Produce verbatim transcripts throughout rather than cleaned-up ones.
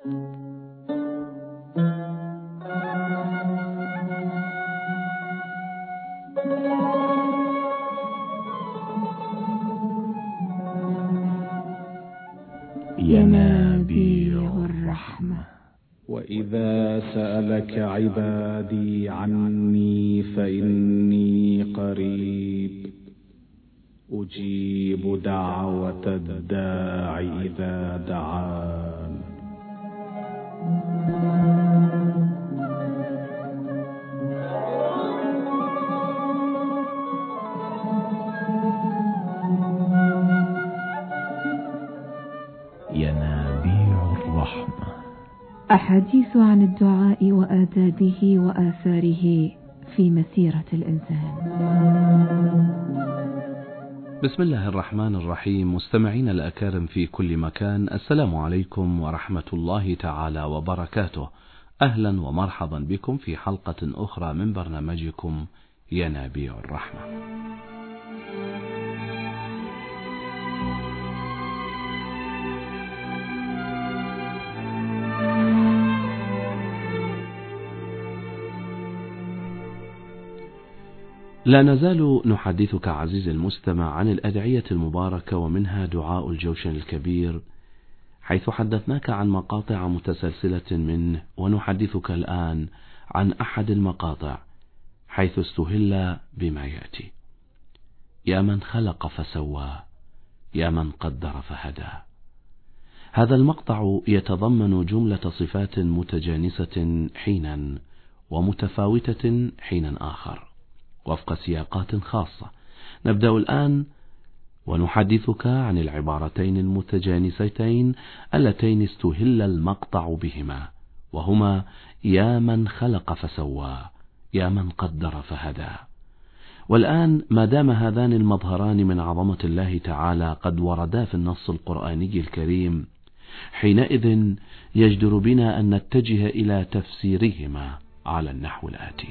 ينابيع الرحمة. وإذا سألك عبادي عني فإني قريب أجيب دعوة الداع إذا دعان. ينابيع الرحمة. أحاديث عن الدعاء وآدابه وآثاره في مسيرة الإنسان. بسم الله الرحمن الرحيم. مستمعين الأكارم في كل مكان، السلام عليكم ورحمة الله تعالى وبركاته. أهلا ومرحبا بكم في حلقة أخرى من برنامجكم ينابيع الرحمة. لا نزال نحدثك عزيزي المستمع عن الأدعية المباركة، ومنها دعاء الجوشن الكبير، حيث حدثناك عن مقاطع متسلسلة منه، ونحدثك الآن عن أحد المقاطع حيث استهل بما يأتي: يا من خلق فسوى، يا من قدر فهدى. هذا المقطع يتضمن جملة صفات متجانسة حينا ومتفاوتة حينا آخر وفق سياقات خاصة. نبدأ الآن ونحدثك عن العبارتين المتجانستين اللتين استهل المقطع بهما، وهما يا من خلق فسوى، يا من قدر فهدى. والآن ما دام هذان المظهران من عظمة الله تعالى قد وردا في النص القرآني الكريم، حينئذ يجدر بنا أن نتجه إلى تفسيرهما على النحو الآتي: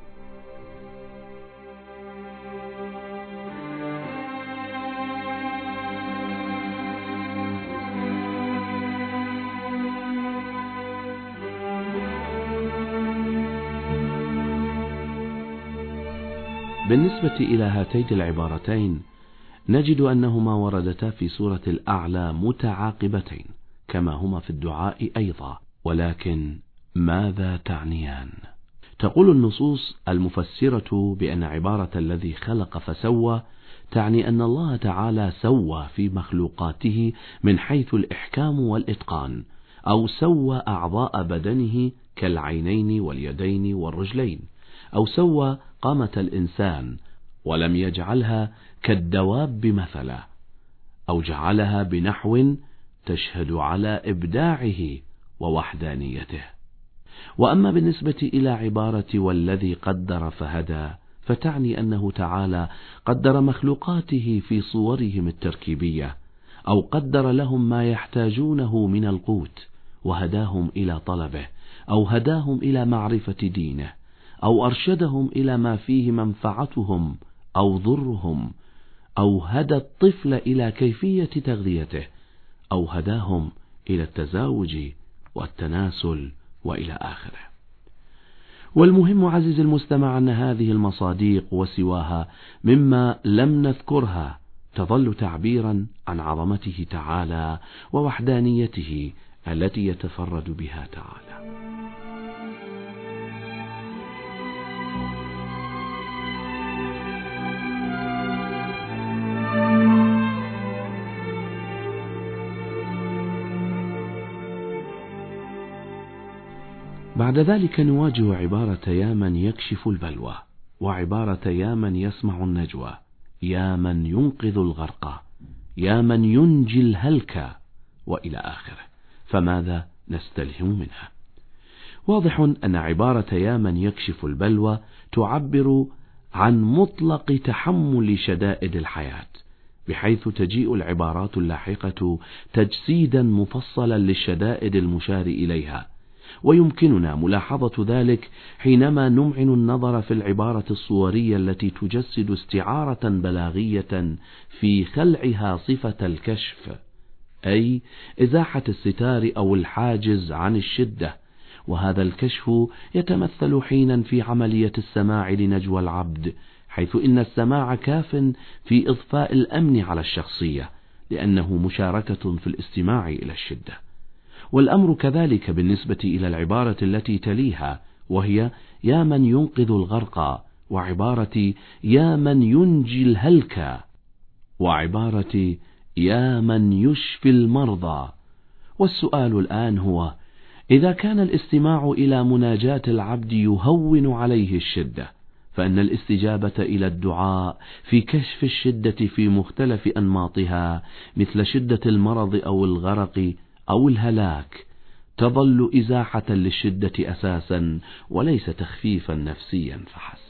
بالنسبة إلى هاتين العبارتين نجد أنهما وردتا في سورة الأعلى متعاقبتين كما هما في الدعاء أيضا، ولكن ماذا تعنيان؟ تقول النصوص المفسرة بأن عبارة الذي خلق فسوى تعني أن الله تعالى سوى في مخلوقاته من حيث الإحكام والإتقان، أو سوى أعضاء بدنه كالعينين واليدين والرجلين، أو سوى قامة الإنسان ولم يجعلها كالدواب مثلا، أو جعلها بنحو تشهد على إبداعه ووحدانيته. وأما بالنسبة إلى عبارة والذي قدر فهدى فتعني أنه تعالى قدر مخلوقاته في صورهم التركيبية، أو قدر لهم ما يحتاجونه من القوت وهداهم إلى طلبه، أو هداهم إلى معرفة دينه، أو أرشدهم إلى ما فيه منفعتهم أو ضرهم، أو هدى الطفل إلى كيفية تغذيته، أو هداهم إلى التزاوج والتناسل وإلى آخره. والمهم عزيزي المستمع أن هذه المصاديق وسواها مما لم نذكرها تظل تعبيرا عن عظمته تعالى ووحدانيته التي يتفرد بها تعالى. بعد ذلك نواجه عبارة يا من يكشف البلوى، وعبارة يا من يسمع النجوى، يا من ينقذ الغرق، يا من ينجي الهلك، وإلى آخره. فماذا نستلهم منها؟ واضح أن عبارة يا من يكشف البلوى تعبر عن مطلق تحمل شدائد الحياة، بحيث تجيء العبارات اللاحقة تجسيدا مفصلا للشدائد المشار إليها. ويمكننا ملاحظة ذلك حينما نمعن النظر في العبارة الصورية التي تجسد استعارة بلاغية في خلعها صفة الكشف، أي إزاحة الستار أو الحاجز عن الشدة، وهذا الكشف يتمثل حينا في عملية السماع لنجوى العبد، حيث إن السماع كاف في إضفاء الأمن على الشخصية، لأنه مشاركة في الاستماع إلى الشدة. والأمر كذلك بالنسبة إلى العبارة التي تليها، وهي يا من ينقذ الغرق، وعبارة يا من ينجي الهلكى، وعبارة يا من يشفي المرضى. والسؤال الآن هو: إذا كان الاستماع إلى مناجاة العبد يهون عليه الشدة، فإن الاستجابة إلى الدعاء في كشف الشدة في مختلف أنماطها مثل شدة المرض أو الغرق أو الهلاك تظل إزاحة للشدة أساسا، وليس تخفيفا نفسيا فحسب.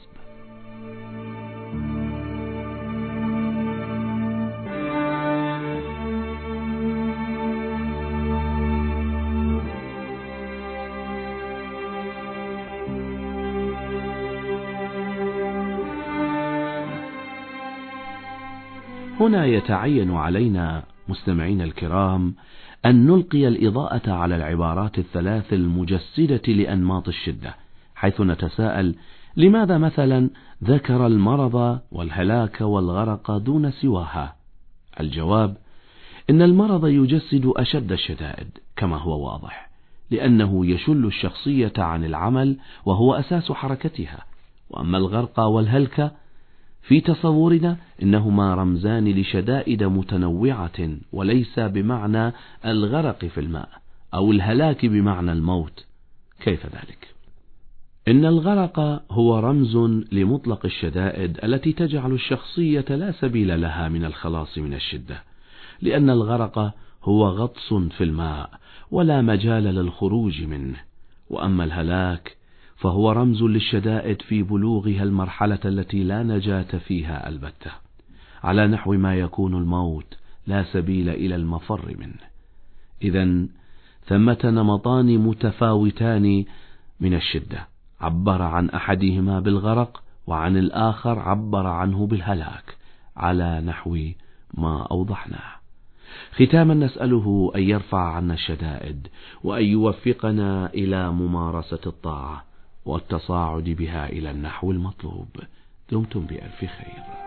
هنا يتعين علينا مستمعين الكرام أن نلقي الإضاءة على العبارات الثلاث المجسدة لأنماط الشدة، حيث نتساءل: لماذا مثلا ذكر المرض والهلاك والغرق دون سواها؟ الجواب: إن المرض يجسد أشد الشدائد كما هو واضح، لأنه يشل الشخصية عن العمل وهو أساس حركتها. وأما الغرق والهلك في تصورنا إنهما رمزان لشدائد متنوعة، وليس بمعنى الغرق في الماء أو الهلاك بمعنى الموت. كيف ذلك؟ إن الغرق هو رمز لمطلق الشدائد التي تجعل الشخصية لا سبيل لها من الخلاص من الشدة، لأن الغرق هو غطس في الماء ولا مجال للخروج منه. وأما الهلاك فهو رمز للشدائد في بلوغها المرحلة التي لا نجاة فيها البتة، على نحو ما يكون الموت لا سبيل إلى المفر منه. إذن ثمة نمطان متفاوتان من الشدة، عبر عن أحدهما بالغرق وعن الآخر عبر عنه بالهلاك، على نحو ما أوضحناه. ختاما نسأله أن يرفع عنا الشدائد، وأن يوفقنا إلى ممارسة الطاعة والتصاعد بها إلى النحو المطلوب. دمتم بألف خير.